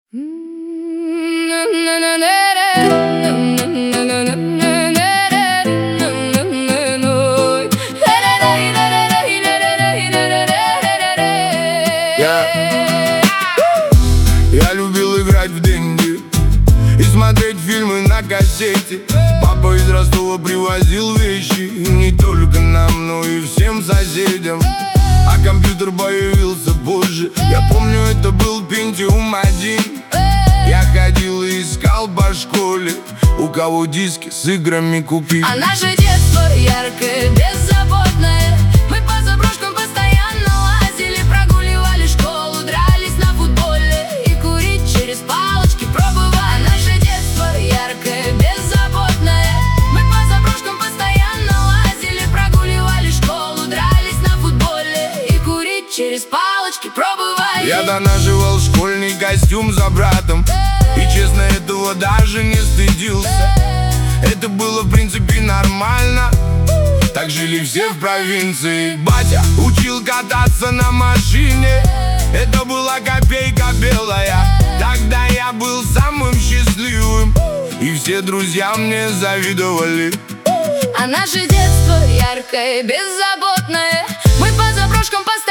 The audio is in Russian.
Я любил играть в деньги и смотреть фильмы на кассете. Папа из Ростова привозил вещи не только нам, но и всем соседям. А компьютер появился позже. Я помню, это был Pentium 1. Я ходил и искал по школе, у кого диски с играми купить. А наше детство яркое, беззаботное. Мы по заброшкам постоянно лазили, прогуливали школу, дрались на футболе и курить через палочки пробовали. А наше детство яркое, беззаботное. Мы по заброшкам постоянно лазили, прогуливали школу, дрались на футболе и курить через палочки пробовали. Я донашивал школьный костюм за братом, и честно, этого даже не стыдился. Это было в принципе нормально, так жили все в провинции. Батя учил кататься на машине, это была копейка белая. Тогда я был самым счастливым, и все друзья мне завидовали. А наше детство яркое, беззаботное. Мы по заброшкам постоянно